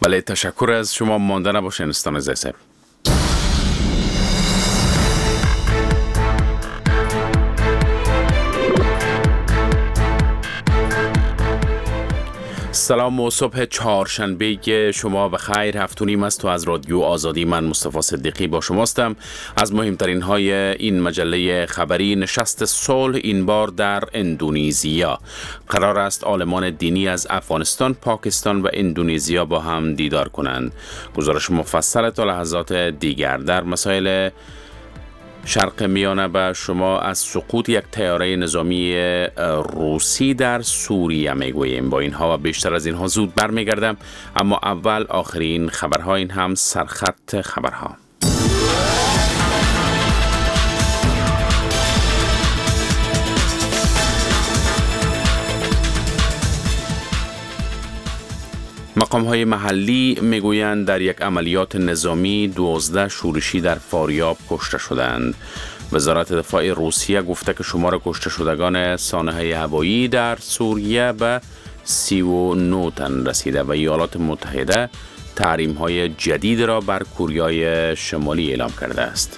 بله، تشکر از شما. مانده نباشین استان زیسه. سلام و صبح چهارشنبه شما بخیر. هفتونیم است تو از رادیو آزادی. من مصطفی صدیقی با شماستم. از مهمترین های این مجله خبری: نشست صلح این بار در اندونزیا. قرار است عالمان دینی از افغانستان، پاکستان و اندونزیا با هم دیدار کنند. گزارش مفصل تا لحظات دیگر. در مسائل شرق میانه به شما از سقوط یک طیاره نظامی روسی در سوریه میگوییم. با اینها و بیشتر از اینها زود برمیگردم، اما اول آخرین خبرها، این هم سرخط خبرها. مقام‌های محلی میگویند در یک عملیات نظامی 12 شورشی در فاریاب کشته شدند. وزارت دفاع روسیه گفته که شمار کشته شدگان سانحه هوایی در سوریه به 39 تن رسیده و ایالات متحده تحریم‌های جدید را بر کره شمالی اعلام کرده است.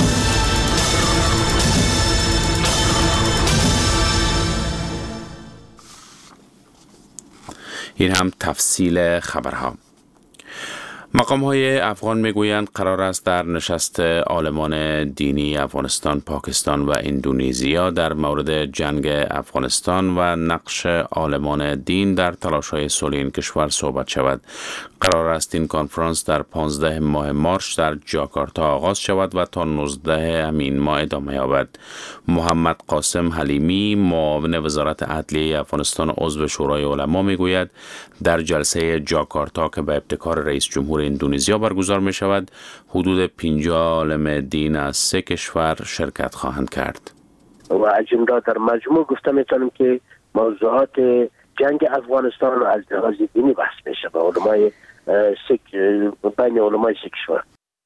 این هم تفصیل خبرها. مقام‌های افغان میگویند قرار است در نشست عالمان دینی افغانستان، پاکستان و اندونزیا در مورد جنگ افغانستان و نقش عالمان دین در تلاش‌های صلح این کشور صحبت شود. قرار است این کنفرانس در 15 ماه مارس در جاکارتا آغاز شود و تا 19 همین ماه ادامه یابد. محمد قاسم حلیمی، معاون وزارت عدلیه افغانستان، عضو شورای علما، میگوید در جلسه جاکارتا که به ابتکار رئیس جمهور اندونزیا برگزار می شود، حدود 50 عالم دین از 3 کشور شرکت خواهند کرد. و از جمله در مجموع گفته میتونم که موضوعات جنگ افغانستان از لحاظ دینی بحث میشه بین علمای 3 کشور.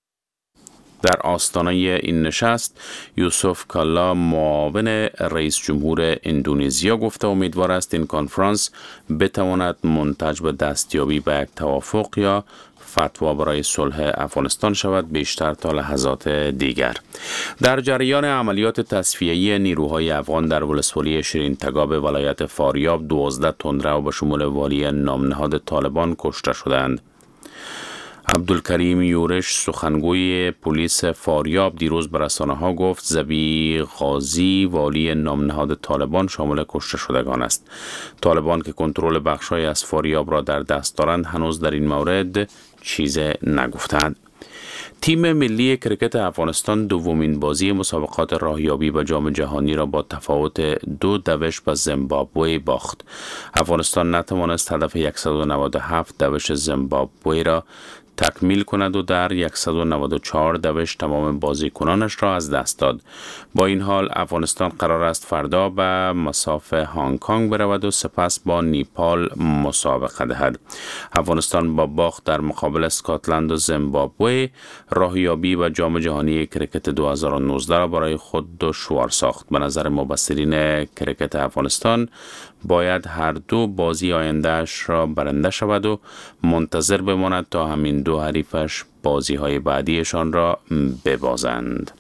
در آستانه این نشست یوسف کالا، معاون رئیس جمهور اندونزیا، گفته امیدوار است این کنفرانس بتواند منتج به دستیابی به یک توافق یا فتوا برای صلح افغانستان شود. بیشتر تا لحظات دیگر. در جریان عملیات تصفیه‌ای نیروهای افغان در ولسوالی شیرین تگاب ولایت فاریاب 12 تندرو به شمول والی نامنهاد طالبان کشته شدند. عبدالکریم یورش، سخنگوی پلیس فاریاب، دیروز به رسانه‌ها گفت زبی غازی، والی نامنهاد طالبان، شامل کشته شدگان است. طالبان که کنترل بخش‌های از فاریاب را در دست دارند هنوز در این مورد چیز نگفتند. تیم ملی کرکت افغانستان دومین بازی مسابقات راهیابی به جام جهانی را با تفاوت 2 دوش به زیمبابوه باخت. افغانستان نتوانست هدف 197 دوش زیمبابوه را تکمیل کند و در 194 دوش تمام بازیکنانش را از دست داد. با این حال افغانستان قرار است فردا به مساف هنگ کنگ برود و سپس با نیپال مسابقه دهد. افغانستان با باخت در مقابل اسکاتلند و زیمبابوه راهیابی و جام جهانی کرکت 2019 را برای خود دشوار ساخت. به نظر مبصرین کرکت افغانستان باید هر دو بازی آیندهش را برنده شود و منتظر بماند تا همین دو حریفش بازی های بعدیشان را ببازند.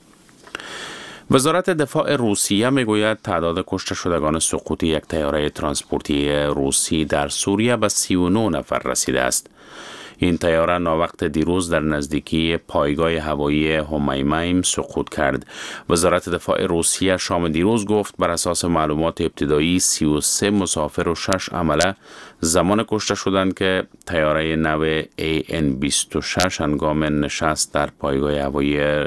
وزارت دفاع روسیه میگوید تعداد کشته شدگان سقوط یک طیاره ترانسپورتی روسی در سوریه به 39 نفر رسیده است. این طیاره ناوقت دیروز در نزدیکی پایگاه هوایی همیمیم سقوط کرد. وزارت دفاع روسیه شام دیروز گفت بر اساس معلومات ابتدایی 33 مسافر و 6 عمله زمان کشته شدند که طیاره نو AN-26 هنگام نشست در پایگاه هوایی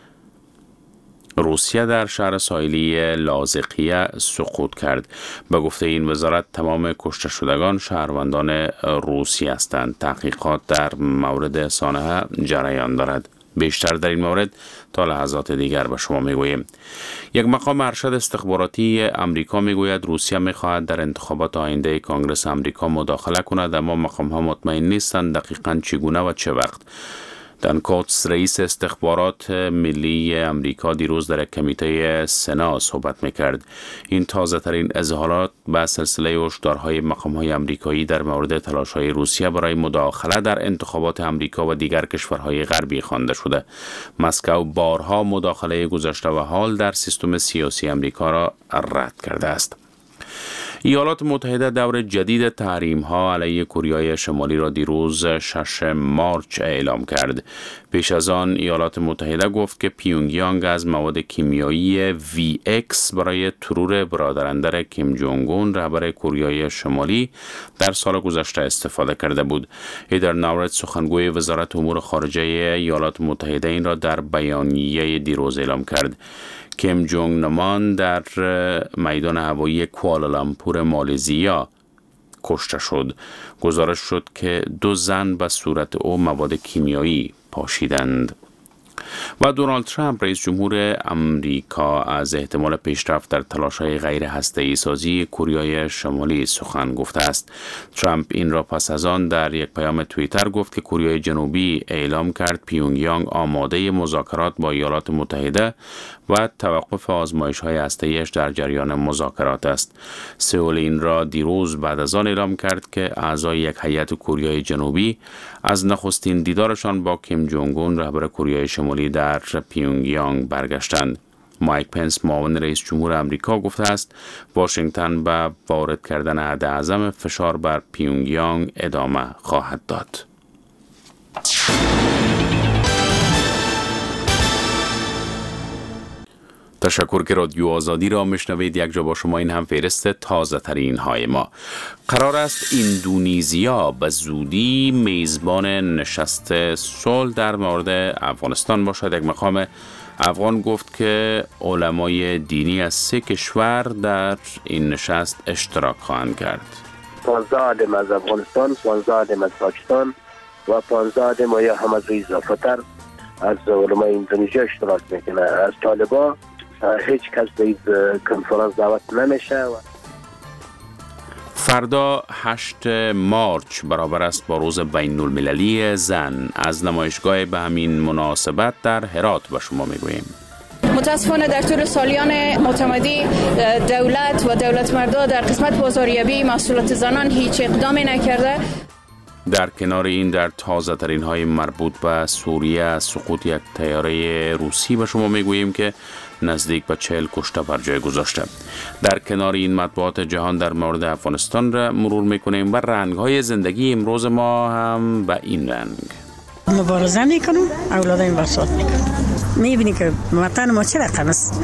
روسیه در شهر ساحلی لازقیه سقوط کرد. به گفته این وزارت تمام کشته شدگان شهروندان روسی هستند. تحقیقات در مورد سانحه جریان دارد. بیشتر در این مورد تا لحظات دیگر به شما میگوییم. یک مقام ارشد استخباراتی امریکا میگوید روسیه میخواهد در انتخابات آینده کنگره امریکا مداخله کند، اما مقام ها مطمئن نیستند دقیقاً چگونه و چه وقت. دان کوتس رئیس استخبارات ملی امریکا دیروز در کمیته سنا صحبت میکرد. این تازه ترین اظهارات به سلسله هشدارهای مقام‌های امریکایی در مورد تلاش‌های روسیه برای مداخله در انتخابات امریکا و دیگر کشورهای غربی خوانده شده. مسکو بارها مداخله گذشته و حال در سیستم سیاسی امریکا را رد کرده است. ایالات متحده دور جدید تحریم‌ها علیه کره شمالی را دیروز 6 مارچ اعلام کرد. پیش از آن ایالات متحده گفت که پیونگیانگ از مواد کیمیایی VX برای ترور برادراندر کیم جونگ اون رهبر کره شمالی در سال گذشته استفاده کرده بود. هیدر ناورت سخنگوی وزارت امور خارجه ایالات متحده این را در بیانیه دیروز اعلام کرد. کیم جونگ نمان در میدان هوایی کوالالامپور مالزیا کشته شد. گزارش شد که 2 زن به صورت او مواد کیمیایی پاشیدند. و دونالد ترامپ رئیس جمهور امریکا از احتمال پیشرفت در تلاش‌های غیر هسته‌ای سازی کره شمالی سخن گفته است. ترامپ این را پس از آن در یک پیام توییتر گفت که کره جنوبی اعلام کرد پیونگیانگ آماده مذاکرات با ایالات متحده و توقف آزمایش‌های هسته‌ایش در جریان مذاکرات است. سئول این را دیروز بعد از آن اعلام کرد که اعضای یک هیئت کره جنوبی از نخستین دیدارشان با کیم جونگ اون رهبر کره شمالی در پیونگیانگ برگشتند. مایک پنس معاون رئیس جمهور امریکا گفته است واشنگتن به وارد کردن عده‌اعظم فشار بر پیونگیانگ ادامه خواهد داد. تشکر که رادیو آزادی را میشنوید. یک جا با شما این هم فهرست تازه ترین های ما. قرار است اندونزیا به زودی میزبان نشست صلح در مورد افغانستان باشد. یک مقام افغان گفت که علمای دینی از 3 کشور در این نشست اشتراک خواهند کرد. 15 عالم از افغانستان، 15 عالم از پاکستان و 15 عالم یا هم از اضافه تر از علمای اندونزیا اشتراک میکنه. از طالبان هیچ کس به این کنفرانس دعوت نمیشه. فردا 8 مارچ برابر است با روز بین المللی زن. از نمایشگاه به همین مناسبت در هرات به شما میگوییم. متاسفانه در طول سالیان معتمدی دولت و دولت مردا در قسمت بازاریابی محصولات زنان هیچ اقدامی نکرده. در کنار این در تازه ترین های مربوط به سوریه از سقوط یک طیاره روسی به شما میگوییم که نزدیک به 40 کشته بر جای گذاشته. در کنار این مطبوعات جهان در مورد افغانستان را مرور میکنیم و رنگ های زندگی امروز ما هم به این رنگ. مبارزه میکنم، اولادایم بساط میکنم. میبینی که وطن ما چه رقم است.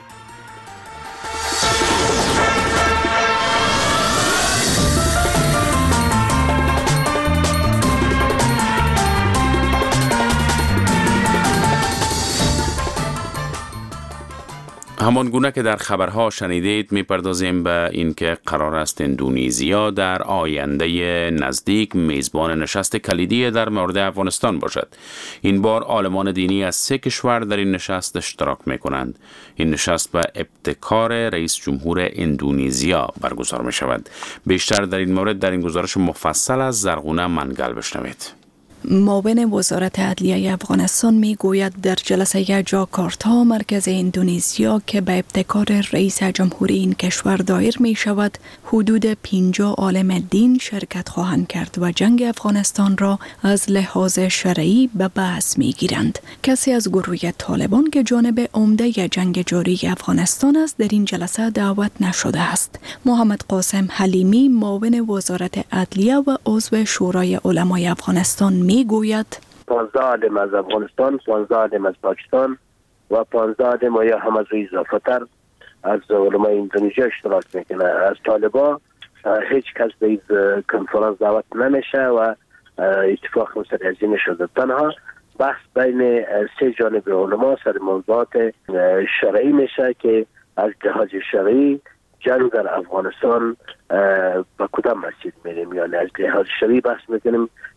همان گونه که در خبرها شنیدید میپردازیم به اینکه قرار است اندونزیا در آینده نزدیک میزبان نشست کلیدی در مورد افغانستان باشد. این بار عالمان دینی از 3 کشور در این نشست اشتراک میکنند. این نشست به ابتکار رئیس جمهور اندونزیا برگزار می شود. بیشتر در این مورد در این گزارش مفصل از زرغونه منگل بشنوید. معاون وزارت عدلیه افغانستان می گوید در جلسه جاکارتا مرکز اندونزیا که به ابتکار رئیس جمهوری این کشور دایر می شود حدود 50 عالم دین شرکت خواهند کرد و جنگ افغانستان را از لحاظ شرعی به بحث می گیرند. کسی از گروه طالبان که جانب عمده جنگ جاری افغانستان است در این جلسه دعوت نشده است. محمد قاسم حلیمی معاون وزارت عدلیه و عضو شورای علمای افغانستان می گوید 15 عالم از افغانستان، 15 عالم از پاکستان و 15 عالم یا هم از اضافه تر از علمای اندونزیا اشتراک میکنه. از طالبان هیچ کس به این کنفرانس دعوت نمیشه و اتفاق مسترزی نشده. تنها بحث بین 3 جانب علما سر موضوعات شرعی میشه که از لحاظ شرعی جنگ در افغانستان با کدام مسیر میریم، یعنی از لحاظ شرعی بحث میکنیم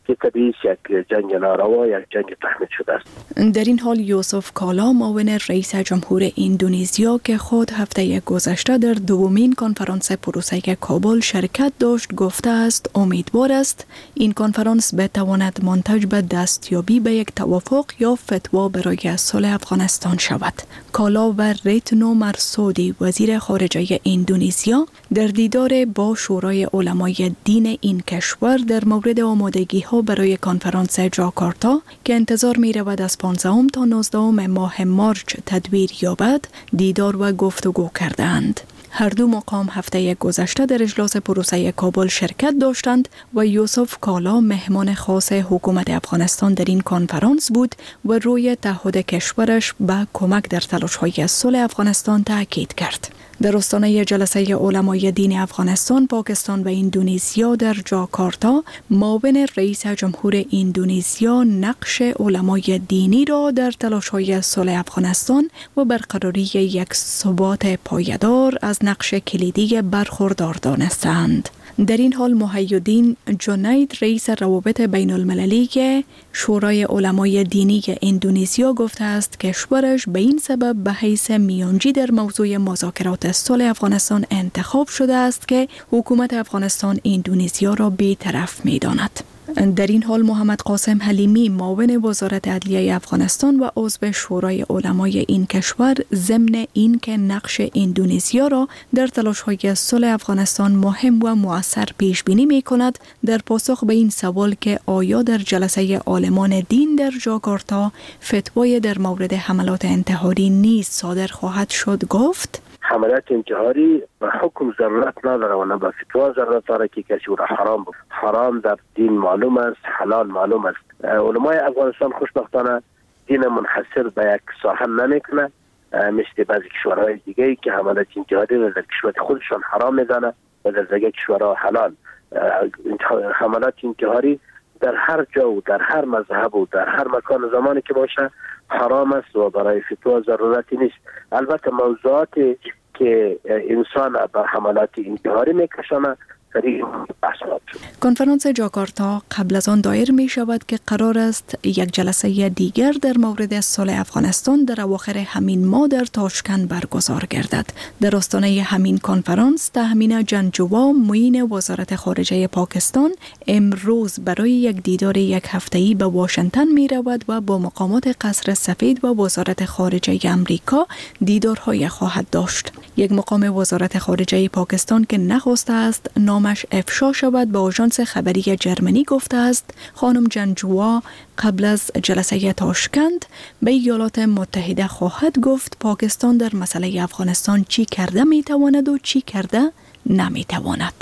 که طبیعی یک جنگ ناروا، یک جنگ تحمیل شده است. در این حال یوسف کالا معاون رئیس جمهور اندونزیا که خود هفته گذشته در دومین کنفرانس پروسه کابل شرکت داشت گفته است امیدوار است این کنفرانس بتواند منتج به دستیابی به یک توافق یا فتوا برای صلح افغانستان شود. کالا و ریتنو مرسودی وزیر خارجه اندونزیا در دیدار با شورای علمای دین این کشور در مورد آمادگی ها برای کنفرانس جاکارتا که انتظار می رود از 15 تا 19 ماه مارچ تدبیر یابد دیدار و گفتگو کردند. هر دو مقام هفته گذشته در اجلاس پروسه کابل شرکت داشتند و یوسف کالا مهمان خاص حکومت افغانستان در این کنفرانس بود و روی تعهد کشورش به کمک در تلاش‌های صلح افغانستان تاکید کرد. در آستانه جلسه علمای دین افغانستان، پاکستان و اندونزیا در جاکارتا، معاون رئیس جمهور اندونزیا نقش علمای دینی را در تلاش‌های صلح افغانستان و برقراری یک ثبات پایدار از نقش کلیدی برخوردار دانستند. در این حال محی‌الدین جنید رئیس روابط بین المللی که شورای علمای دینی اندونزیا گفته است کشورش به این سبب به حیث میانجی در موضوع مذاکرات صلح افغانستان انتخاب شده است که حکومت افغانستان اندونزیا را بی‌طرف می‌داند. در این حال محمد قاسم حلیمی معاون وزارت عدلیه افغانستان و عضو شورای علمای این کشور ضمن این که نقش اندونزیا را در تلاش‌های صلح افغانستان مهم و مؤثر پیش بینی می‌کند در پاسخ به این سوال که آیا در جلسه عالمان دین در جاکارتا فتوای در مورد حملات انتحاری نیز صادر خواهد شد گفت حملات انتحاری به حکم ضرورت نداره و نه به فتوا ضرورت داره که کسی او را حرام در دین معلوم است، حلال معلوم است. علمای افغانستان خوشبختانه دین منحصر به یک ساحه نمیکنه، مثل بعضی کشورهای دیگه که حملات انتحاری را در کشور خودشان حرام میدانه و در دیگه کشورها حلال. حملات انتحاری در هر جا و در هر مذهب و در هر مکان و زمانی که باشه حرام است و برای فتوا ضرورتی نیست. البته موضوعاتی که انسان به حملات انتحاری میکشانه کنفرانس جاکارتا قبل از آن دایر می شود که قرار است یک جلسه دیگر در مورد صلح افغانستان در اواخر همین ماه در تاشکند برگزار گردد. در آستانه همین کنفرانس تهمینه جنجوا معین وزارت خارجه پاکستان امروز برای یک دیدار یک هفته‌ای به واشنگتن می رود و با مقامات قصر سفید و وزارت خارجه امریکا دیدارهای خواهد داشت. یک مقام وزارت خارجه پاکستان که نخواسته است نامش افشا شود به آژانس خبری جرمنی گفته است خانم جنجوا قبل از جلسه تاشکند به ایالات متحده خواهد گفت پاکستان در مسئله افغانستان چی کرده میتواند و چی کرده نمیتواند.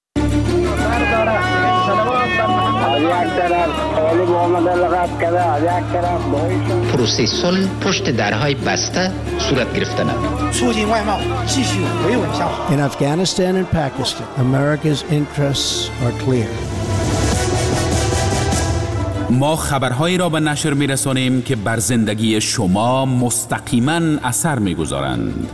پروسه صلح پشت درهای بسته صورت گرفتن. In Afghanistan and Pakistan, America's interests are clear. ما خبرهایی را به نشر می‌رسانیم که بر زندگی شما مستقیما اثر می‌گذارند.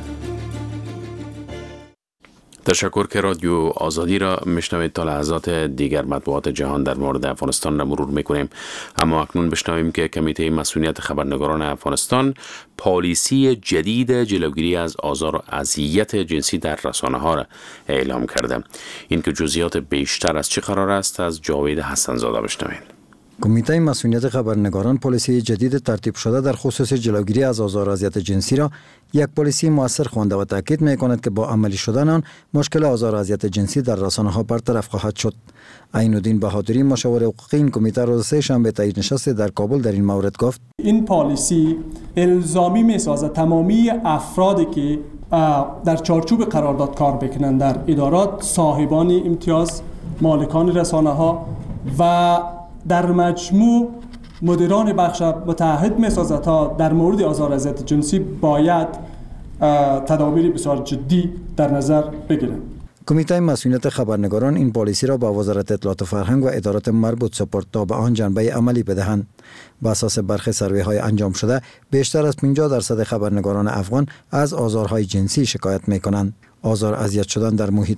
تشکر که رادیو آزادی را میشنوید. تا لحظات دیگر مطبوعات جهان در مورد افغانستان را مرور میکنیم، اما اکنون بشنویم که کمیته مسئولیت خبرنگاران افغانستان پالیسی جدید جلوگیری از آزار و اذیت جنسی در رسانه ها را اعلام کرده. این که جزئیات بیشتر از چه قرار است از جاوید حسن‌زاده بشنوید. کمیته مسئولیت خبرنگاران پالیسی جدید ترتیب شده در خصوص جلوگیری از آزار و اذیت جنسی را یک پالیسی مؤثر خوانده و تاکید می‌کند که با عملی شدن آن مشکل آزار و اذیت جنسی در رسانه‌ها برطرف خواهد شد. عین‌الدین بهادری مشاور حقوقی این کمیته روز سه‌شنبه تایید نشست در کابل در این مورد گفت این پالیسی الزامی می‌سازد تمامی افرادی که در چارچوب قرارداد کار بکنند در ادارات، صاحبان امتیاز، مالکان رسانه‌ها و در مجموع مدیران بخش متعهد می‌سازد تا در مورد آزار و اذیت جنسی باید تدابیر بسیار جدی در نظر بگیرند. کمیته مسئولیت خبرنگاران این پالیسی را با وزارت اطلاعات و فرهنگ و ادارات مربوط سپرد تا به آن جنبه عملی بدهند. بر اساس برخی سروی‌های انجام شده بیشتر از 50% خبرنگاران افغان از آزارهای جنسی شکایت می‌کنند. آزار اذیت شدن در محیط کار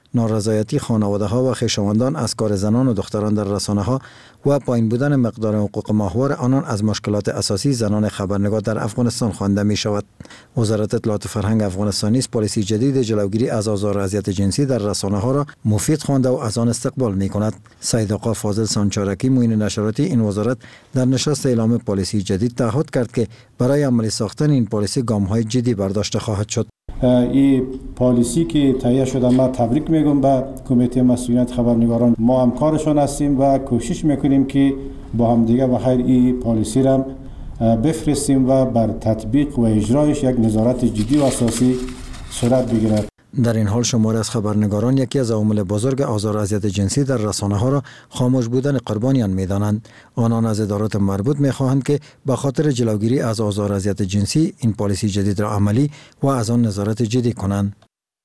نارضایتی خانواده ها و خویشاوندان از کار زنان و دختران در رسانه ها و پایین بودن مقدار حقوق ماهوار آنان از مشکلات اساسی زنان خبرنگار در افغانستان خوانده می شود. وزارت اطلاعات و فرهنگ افغانستانی پالیسی جدید جلوگیری از آزار و اذیت جنسی در رسانه ها را مفید خوانده و از آن استقبال می کند. سید آقا فاضل سانچارکی معین نشراتی این وزارت در نشست اعلام پالیسی جدید تعهد کرد که برای عملی ساختن این پالیسی گام‌های جدی برداشته خواهد شد. این پالیسی که تهیه شده ما تبریک میگم به کمیته مسئولیت خبرنگاران. ما همکارشان هستیم و کوشش میکنیم که با هم دیگه بخیر این پالیسی را بفرستیم و بر تطبیق و اجرایش یک نظارت جدی و اساسی صورت بگیرد. در این حال شماری از خبرنگاران یکی از عوامل بزرگ آزار و اذیت جنسی در رسانه ها را خاموش بودن قربانیان می‌دانند. آنان از ادارات مربوط می‌خواهند که به خاطر جلوگیری از آزار و اذیت جنسی این پالیسی جدید را عملی و از آن نظارت جدی کنند.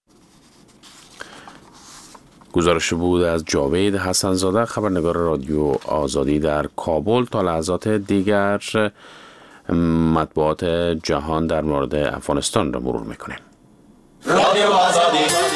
گزارش بود از جاوید حسن‌زاده، خبرنگار رادیو آزادی در کابل. تا لحظات دیگر مطبوعات جهان در مورد افغانستان را مرور می‌کنیم. رادیو آزادی.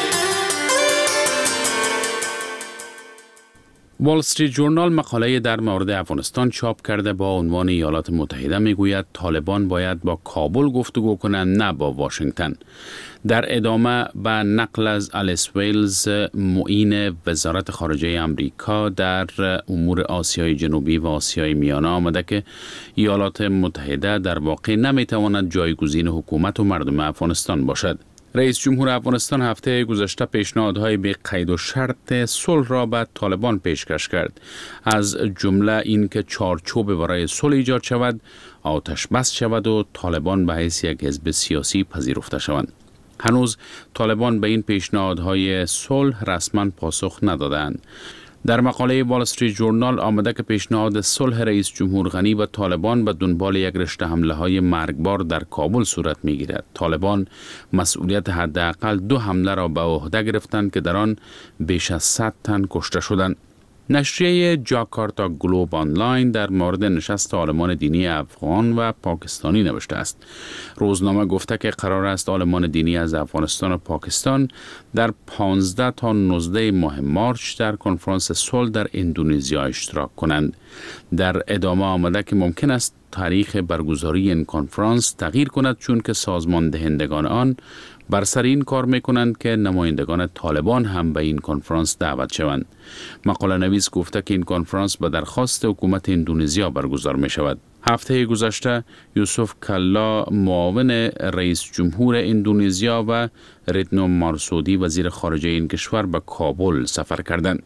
وال استریت جورنال مقاله در مورد افغانستان چاپ کرده با عنوان ایالات متحده میگوید طالبان باید با کابل گفتگو کنند نه با واشنگتن. در ادامه به نقل از الیس ویلز معین وزارت خارجه امریکا در امور آسیای جنوبی و آسیای میانه آمده که ایالات متحده در واقع نمیتواند جایگزین حکومت و مردم افغانستان باشد. رئیس جمهور افغانستان هفته گذشته پیشنهادهای به قید و شرط صلح را به طالبان پیشکش کرد، از جمله این که چارچوب برای صلح ایجاد شود، آتش بس شود و طالبان به حیث یک حزب سیاسی پذیرفته شوند. هنوز طالبان به این پیشنهادهای صلح رسما پاسخ ندادند. در مقاله وال استریت جورنال آمده که پیشنهاد صلح رئیس جمهور غنی و طالبان به دنبال یک رشته حمله‌های مرگبار در کابل صورت می‌گیرد. طالبان مسئولیت حداقل 2 حمله را به عهده گرفتند که در آن بیش از 100 تن کشته شدند. نشریه جاکارتا گلوب آنلاین در مورد نشست عالمان دینی افغان و پاکستانی نوشته است. روزنامه گفته که قرار است عالمان دینی از افغانستان و پاکستان در 15 تا 19 ماه مارچ در کنفرانس صلح در اندونزیا اشتراک کنند. در ادامه آمده که ممکن است تاریخ برگزاری این کنفرانس تغییر کند، چون که سازمان دهندگان آن بر سر این کار میکنند که نمایندگان طالبان هم به این کنفرانس دعوت شوند. مقاله نویس گفته که این کنفرانس به درخواست حکومت اندونزیا برگزار می شود. هفته گذشته یوسف کالا معاون رئیس جمهور اندونزیا و ریتنو مارسودی وزیر خارجه این کشور به کابل سفر کردند.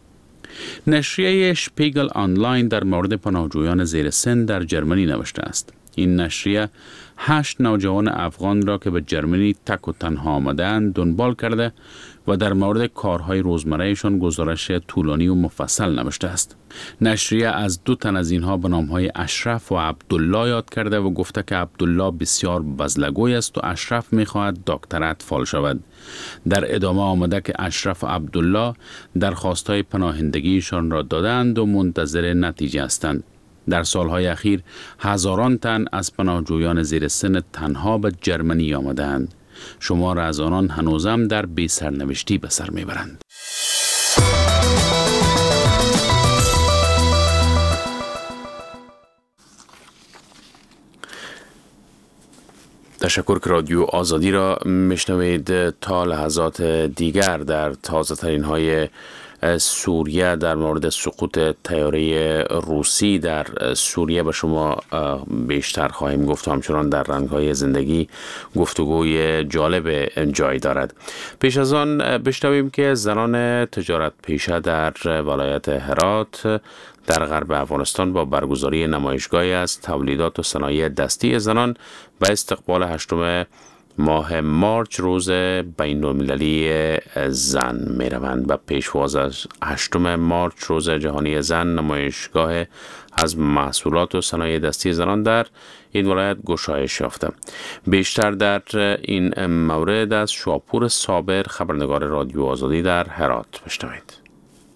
نشریه شپیگل آنلاین در مورد پناهجویان زیر سن در جرمنی نوشته است. این نشریه 8 نوجوان افغان را که به جرمنی تک و تنها آمدند دنبال کرده و در مورد کارهای روزمرهشان گزارش طولانی و مفصل نوشته است. نشریه از 2 تن از اینها به نامهای اشرف و عبدالله یاد کرده و گفته که عبدالله بسیار بزلگوی است و اشرف می‌خواهد دکتر اطفال شود. در ادامه آمده که اشرف و عبدالله درخواست‌های پناهندگیشان را دادند و منتظر نتیجه هستند. در سالهای اخیر هزاران تن از پناهجویان زیر سن تنها به جرمنی آمدند. شمار از آنان هنوزم در بی سرنوشتی به سر میبرند. تشکر که رادیو آزادی را میشنوید. تا لحظات دیگر در تازه ترین های سوریه در مورد سقوط طیاره روسی در سوریه به شما بیشتر خواهیم گفت. همچنان در رنگ‌های زندگی گفتگوی جالب جای دارد. پیش از آن بشنویم که زنان تجارت پیشه در ولایت هرات در غرب افغانستان با برگزاری نمایشگاهی از تولیدات و صنایع دستی زنان به استقبال 8 ماه مارچ روز بین‌المللی زن می روند. و پیشواز از 8 مارچ روز جهانی زن، نمایشگاه از محصولات و صنایع دستی زنان در این ولایت گشایش یافته. بیشتر در این مورد از شاپور صابر، خبرنگار رادیو آزادی در هرات بشنوید.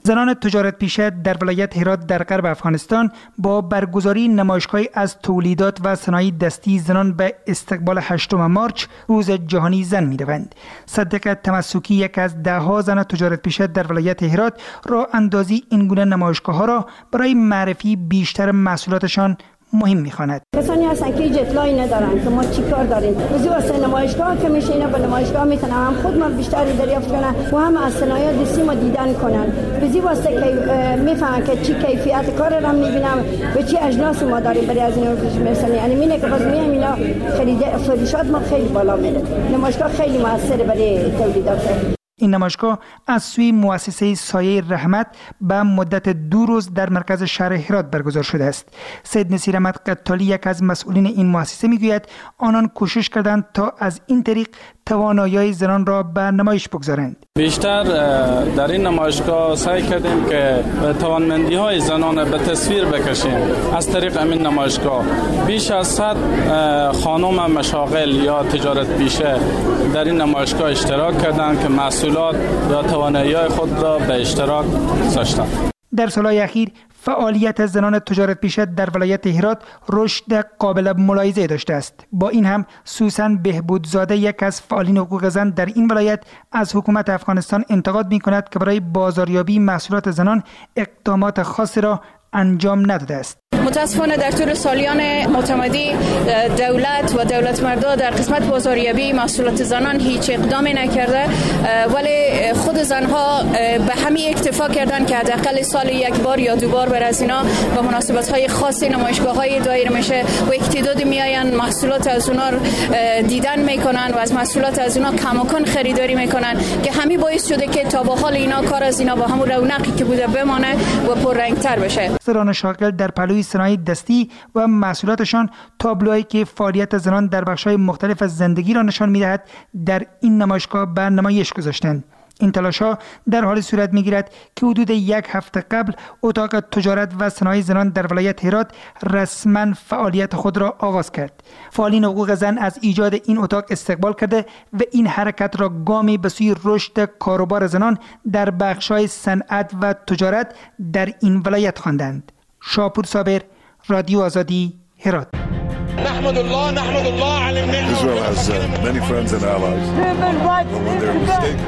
زنان تجارت پیشه در ولایت هرات در غرب افغانستان با برگزاری نمایشگاهی از تولیدات و صنایع دستی زنان به استقبال 8 مارچ روز جهانی زن می‌روند. صدیقه تمسکی یک از 10 زن تجارت پیشه در ولایت هرات راه اندازی این گونه نمایشگاه‌ها را برای معرفی بیشتر محصولاتشان مهم می‌خواند. کسانی هستند که اطلاعی ندارن که ما چی کار داریم. بزی واسه نمایشگاه که میشه اینا به نمایشگاه میتونن هم خود ما بیشتری دریافت کنن و هم از صنایع دستی ما دیدن کنن. بزی واسه که میفهمن که چی کیفیت کار را میبینم و چی اجناس ما داریم برای از اینا میرسن. یعنی مینه که باز میایم اینا خرید فروشات ما خیلی بالا میره. نمایشگاه خیلی موثر برای تولیدات. این نمایشگاه از سوی مؤسسه سایه رحمت به مدت 2 روز در مرکز شهر هرات برگزار شده است. سید نصیر احمد قتالی یک از مسئولین این مؤسسه میگوید آنان کوشش کردند تا از این طریق توانایی زنان را به نمایش بگذارند. بیشتر در این نمایشگاه سعی کردیم که توانمندی‌های زنان به تصویر بکشیم. از طریق این نمایشگاه بیش از 100 خانم مشاغل یا تجارت پیشه در این نمایشگاه اشتراک کردند که محصولات یا توانایی‌های خود را به اشتراک گذاشتند. در سالهای اخیر فعالیت زنان تجارت پیشه در ولایت هرات رشد قابل ملاحظه داشته است. با این هم سوسن بهبودزاده یک از فعالین حقوق زن در این ولایت از حکومت افغانستان انتقاد می‌کند که برای بازاریابی محصولات زنان اقدامات خاصی را انجام نداده است. متاسفانه در طول سالیان معتمدی دولت و دولت مردا در قسمت بازاریابی محصولات زنان هیچ اقدامی نکرده، ولی خود زنها به همین اکتفا کردن که حداقل سال 1 بار یا 2 بار بر از اینا و مناسبت‌های خاصی نمایشگاه‌های دایر میشه و اقتداد میآیند محصولات از اونا دیدن میکنن و از محصولات از اونا کماکان خریداری میکنن که همین باعث شده که تا به حال اینا کار از اینا با همون رونقی که بوده بمانه و پررنگ‌تر بشه. زنان شاغل در پلوی صنایع دستی و محصولاتشان تابلوهایی که فعالیت زنان در بخش‌های مختلف از زندگی را نشان می‌دهد در این نمایشگاه به نمایش گذاشتند. این تلاش‌ها در حال صورت می‌گیرد که حدود 1 هفته قبل اتاق تجارت و صنایع زنان در ولایت هرات رسما فعالیت خود را آغاز کرد. فعالین حقوق زن از ایجاد این اتاق استقبال کرده و این حرکت را گامی به سوی رشد کاروبار زنان در بخش‌های صنعت و تجارت در این ولایت خواندند. شاپور صابر، رادیو آزادی، هرات. نحمد الله على النعمة. Israel has many friends and allies. When they're mistaken.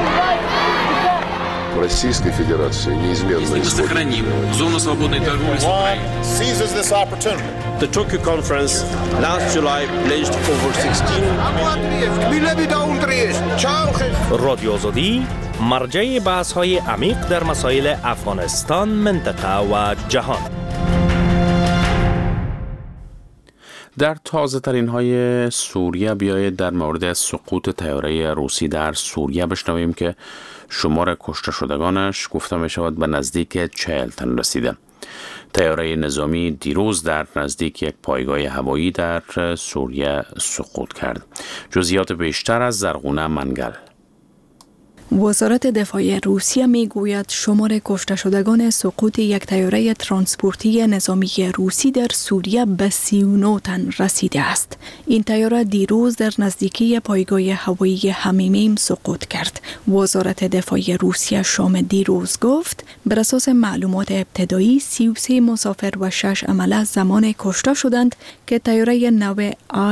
Российской Федерации неизменно сохраним зону свободной торговли с Украиной. Seizes this opportunity. The Tokyo conference last July pledged over 16 رادیو آزادی مرجع بحث‌های عمیق در مسائل افغانستان، منطقه و جهان. در تازه ترین های سوریه بیایید در مورد سقوط طیاره روسی در سوریه بشنویم که شمار کشته شدگانش گفته می شود به نزدیک 40 تن رسیده. طیاره نظامی دیروز در نزدیک یک پایگاه هوایی در سوریه سقوط کرد. جزئیات بیشتر از زرغونه منگل. وزارت دفاع روسیه میگوید شمار کشته شدگان سقوط یک طیاره ترانسپورتی نظامی روسی در سوریه به 39 تن رسیده است. این طیاره دیروز در نزدیکی پایگاه هوایی حمیمیم سقوط کرد. وزارت دفاع روسیه شام دیروز گفت بر اساس معلومات ابتدایی 33 مسافر و 6 عمله زمان کشته شدند که طیاره نو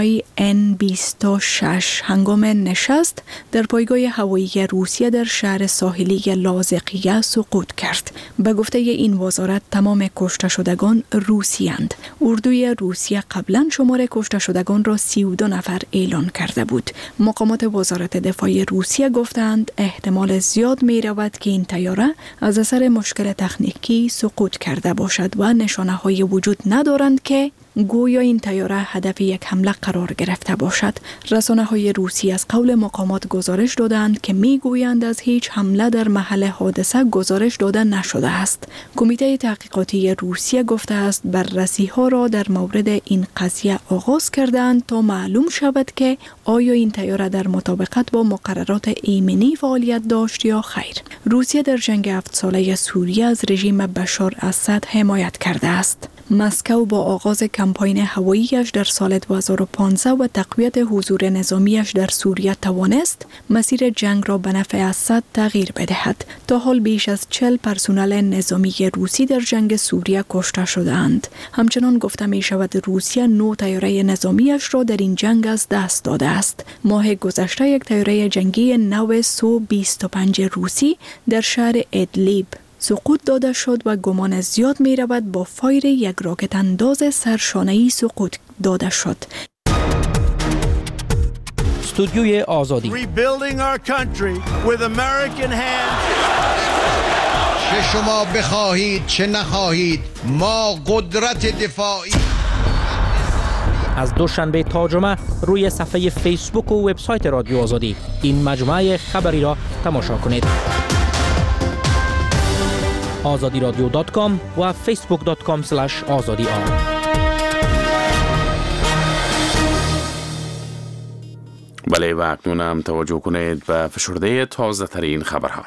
IN-26 هنگام نشست در پایگاه هوایی روسیه در شهر ساحلی لاذقیه سقوط کرد. به گفته این وزارت تمام کشته شدگان روسی اند. اردوی روسیه قبلا شمار کشته شدگان را 32 نفر اعلان کرده بود. مقامات وزارت دفاع روسیه گفتند احتمال زیاد می رود که این طیاره از اثر مشکل تکنیکی سقوط کرده باشد و نشانه های وجود ندارند که گویا این طیاره هدف یک حمله قرار گرفته باشد. رسانه‌های روسی از قول مقامات گزارش دادند که میگویند از هیچ حمله در محل حادثه گزارش داده نشده است. کمیته تحقیقاتی روسیه گفته است بررسی‌ها را در مورد این قضیه آغاز کردند تا معلوم شود که آیا این طیاره در مطابقت با مقررات ایمنی فعالیت داشت یا خیر. روسیه در جنگ 7 ساله سوریه از رژیم بشار اسد حمایت کرده است. مسکو با آغاز کمپاین هواییش در سال 2015 و تقویت حضور نظامیش در سوریه توانست مسیر جنگ را به نفع اسد تغییر بدهد. تا حال بیش از 40 پرسنل نظامی روسی در جنگ سوریه کشته شدند. همچنان گفته می شود روسیه 9 طیاره نظامیش را در این جنگ از دست داده است. ماه گذشته یک طیاره جنگی نو سو-25 روسی در شهر ادلیب سقوط داده شد و گمان زیاد می رود با فایر یک راکت انداز سرشانه‌ای سقوط داده شد. استودیوی آزادی. Rebuilding our country with American hands. چه شما بخواهید چه نخواهید ما قدرت دفاعی. از دوشنبه تا جمعه روی صفحه فیسبوک و وبسایت رادیو آزادی این مجموعه خبری را تماشا کنید. azadiradio.com و facebook.com/azadi. بله و اکنون هم توجه کنید به فشرده تازه ترین خبرها.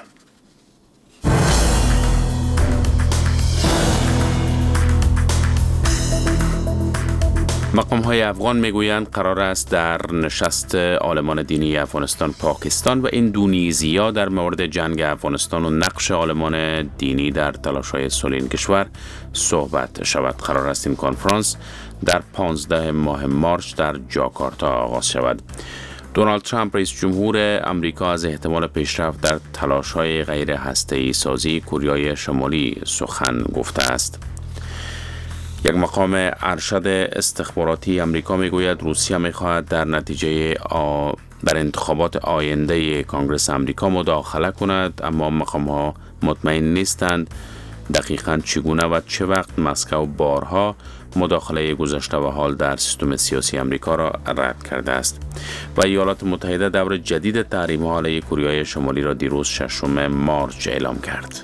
مقام‌های افغان میگویند قرار است در نشست عالمان دینی افغانستان، پاکستان و اندونزیا در مورد جنگ افغانستان و نقش عالمان دینی در تلاش‌های صلح این کشور صحبت شود. قرار است این کنفرانس در 15 ماه مارچ در جاکارتا آغاز شود. دونالد ترامپ رئیس جمهور آمریکا از احتمال پیشرفت در تلاش‌های غیر هسته‌ای سازی کوریای شمالی سخن گفته است. یک مقام ارشد استخباراتی آمریکا میگوید روسیه میخواهد در نتیجه در انتخابات آینده کنگره آمریکا مداخله کند، اما مقام‌ها مطمئن نیستند دقیقاً چگونه و چه وقت. مسکو بارها مداخله گذشته و حال در سیستم سیاسی آمریکا را رد کرده است و ایالات متحده دور جدید تحریم‌ها علیه کوریای شمالی را دیروز 6 مارچ اعلام کرد.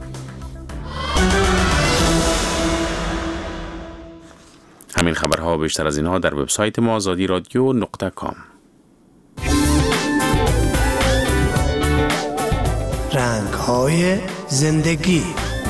همین خبرها و بیشتر از اینها در وبسایت ما azadiradio.com. رنگ‌های زندگی.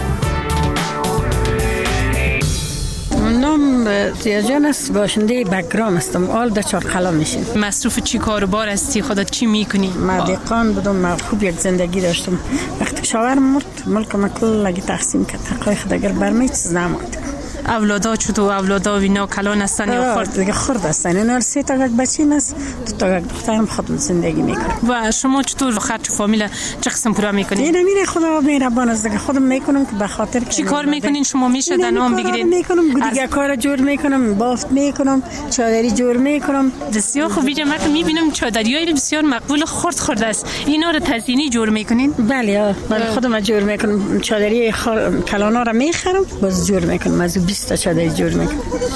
نام زیاجان است، باشنده بگرام هستم. آل در چارقلا میشیم. مصروف چی کاروبار هستی؟ خودت چی میکنی؟ مدقان بودم، خوب یک زندگی داشتم. وقتی شوهرم مرد ملک ما کلگی تقسیم کرد. حقای خود اگر برمی چیز نماند. اولادا چطور؟ اولادا وینا کلان هستن یا خرد؟ دیگه خرد هستن. اینا 3 تا بچیم است، 2 تا دخترم خودم زندگی میکنم. و شما چطور خرج فامیل چه قسم پورا میکنید؟ اینا میره خدا مهربان است دیگه، خودم میکنم که به خاطر چی کار میکنین شما؟ میشه دنام بگیرید؟ میکنم دیگه کار جور میکنم، بافت میکنم، چادری جور میکنم. بسیار خوب. ویژه من میبینم چادریای بسیار مقبول خرد است. اینا رو تزیینی جور میکنین؟ بله خودم جور میکنم. چادری کلانا رو میخرم باز جور میکنم. از 20 تا چادری جور میکنم.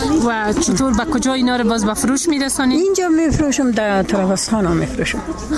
و چطور به کجا اینا رو باز به فروش میرسونید؟ اینجا میفروشم، در طرابستان ها میفروشم.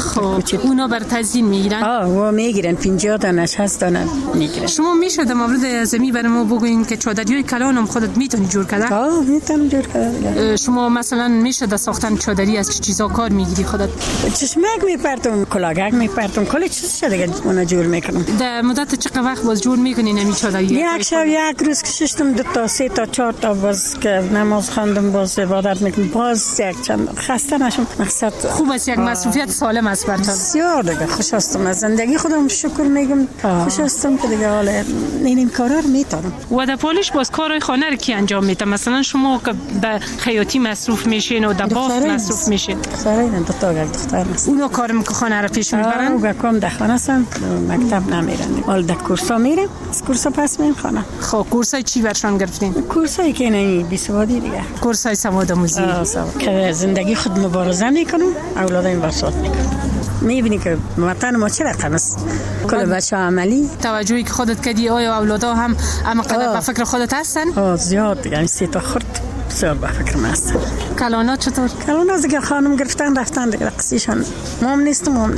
خب اونا بر تزیین میگیرن؟ و میگیرن 50 تا 60 تا میگیرن. شما میشه در مورد زمین برای ما بگوین که چادریای کلانم خودت میتونی جور کردن؟ میتونم جور کردن. شما مثلا میشه در ساختن چادری از چه چیزا کار میگیری خودت؟ چشمک میپرتم، کلاگک میپرتم، کلی چیز دیگه اونا جور میکنم. در مدت چقدر وقت باز جور میکنین همین چادری؟ یک شب یک روز کشیدم 2 تا 3 تا 4 تا باز که نماز خواندم باز عبادت میکنم باز یک چند خسته نشم. مقصد خوب است، یک مسئولیت سالم است براتون. بسیار دیگه خوش هستم از زندگی خودم شکر میگم. خوش هستم که دیگه حالا این کارا رو میتونم. و در پالش باز کارهای خانه رو کی انجام میده؟ مثلا شما که به خیاطی مصروف میشین و در بافت مصروف میشین؟ دخترین 2 تا دختر هست. اونا کار میکنه خانه رو پیش میبرن؟ اونا کام در خانه هستن، مکتب نمیرن. حالا در کورسا میرن، از کورسا پس میرن خانه. خب کورسای چی برشان گرفتین؟ کورسای که نه بیسوادی دیگه. کورسای سواد آموزی. که زندگی خود مبارزه میکنم، اولادایم وساط میکنم. میبینی که وطن ما چه رقم است. کل بچه عملی. توجهی که خودت کردی آیا اولادا هم قدر به فکر خودت هستن؟ زیاد، یعنی 3 تا خرد بسیار به فکر ما هستن. کلانا چطور؟ کلانا دیگه خانم گرفتن رفتن دیگه قصیشان. مام نیستم.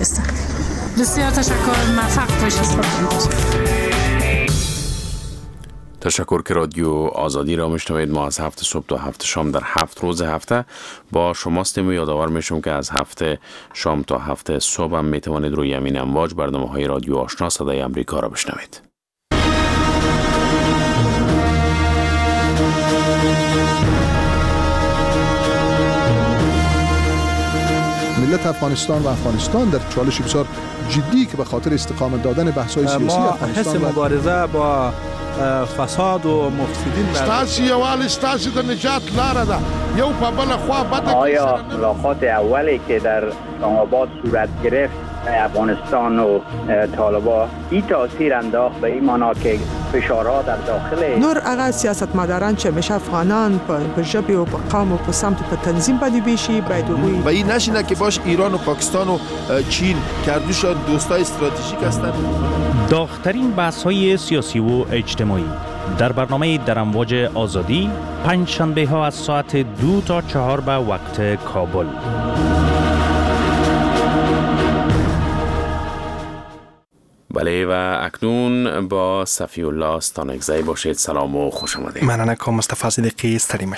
بسیار تشکر. موفق باشید. تشکر که رادیو آزادی را میشنوید. ما از 7 صبح تا 7 شام در 7 روز هفته با شما هستیم و یادآور میشم که از 7 شام تا 7 صبح هم میتوانید روی همین امواج برنامه‌های رادیو آشنا صدای آمریکا را بشنوید. ملت افغانستان و افغانستان در چالش بسیار جدی که به خاطر استقامت دادن بحث‌های سیاسی افغانستان حس مبارزه با فساد و مفسدین ستاسي یوال ستاسي د نجات لاره ده یو په بل خوا بده. آیا ملاقات اولی که در اسلام‌آباد صورت گرفت افغانستان و طالبان این تاثیر انداخت به این معنا که فشارها در داخل نور هغه سیاستمداران چې همیشه افغانان په ژبه او په قوم او په سمت په تنظیم باندې بیشي باید وي و این نشینه که باش ایران و پاکستان و چین کردوشان دوستای استراتژیک هستند. داغ‌ترین بحث‌های سیاسی و اجتماعی در برنامه در امواج آزادی پنج شنبه ها از ساعت 2 تا 4 به وقت کابل. بله و اکنون با صفی الله ستانکزی باشید. سلام و خوش آمدید. مننه که مصطفی صدیقی ستړي